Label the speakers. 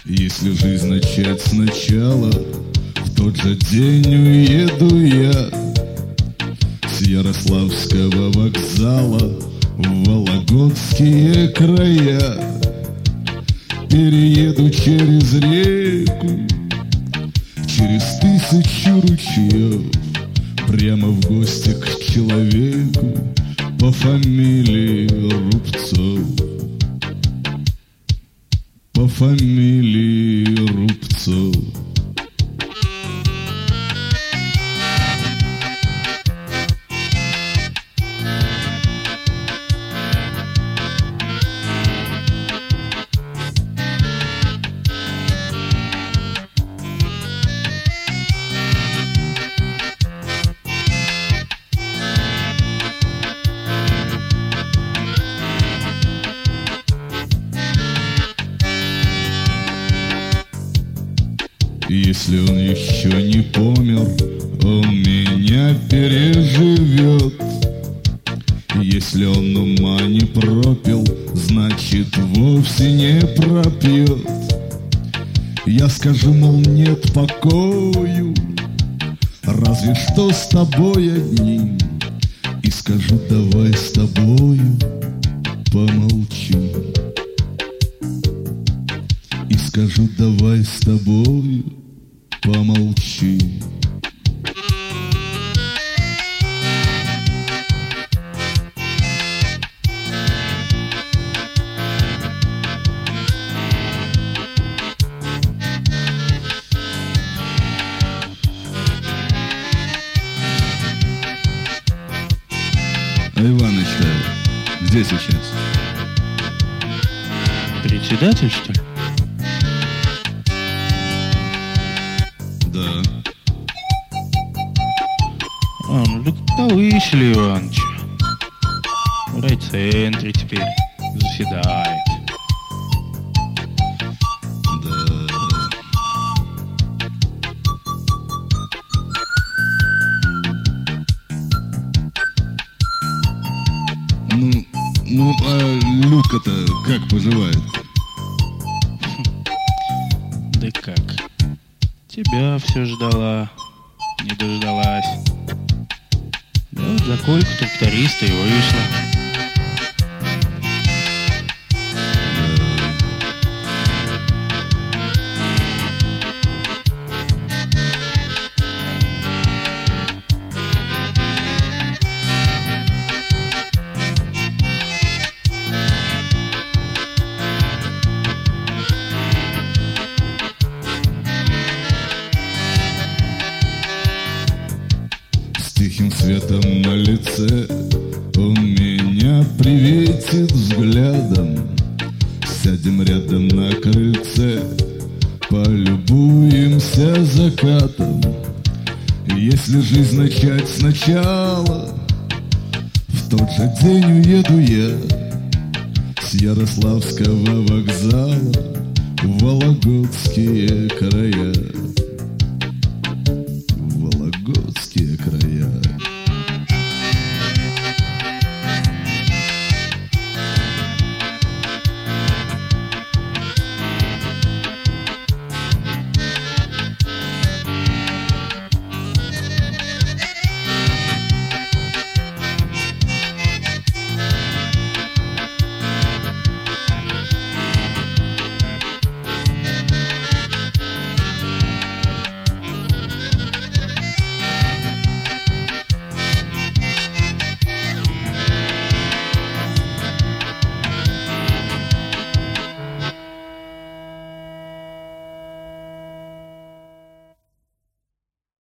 Speaker 1: Если жизнь начать сначала, в тот же день уеду я с Ярославского вокзала в Вологодские края. Перееду через реку, через 1000 ручьев, прямо в гости к человеку по фамилии Рубцов. По фамилии Рубцов. Если он еще не помер, он меня переживет. Если он ума не пропил, значит вовсе не пропьет. Я скажу, мол, нет покою, разве что с тобой одним. И скажу, давай с тобою помолчим. И скажу, давай с тобою помолчи. А Иваныч-то где сейчас?
Speaker 2: Председатель, что ли?
Speaker 1: Да.
Speaker 2: Ну так Талыщ Иванович в райцентре теперь заседает.
Speaker 1: Да. Ну, а Людка-то как поживает?
Speaker 2: Да как? Тебя все ждала, не дождалась. Да вот за койку тракториста и вышла.
Speaker 1: С тихим светом на лице он меня приветит взглядом. Сядем рядом на крыльце, полюбуемся закатом. Если жизнь начать сначала, в тот же день уеду я с Ярославского вокзала в Вологодские края.